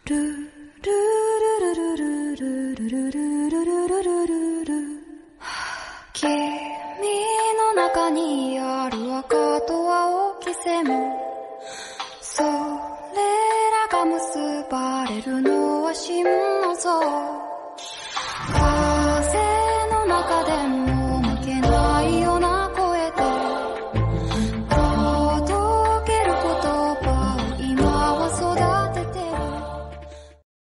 ルルルルルルルルルルルルルル、君の中にある赤と青き線、それらが結ばれるのは心の像、風の中でも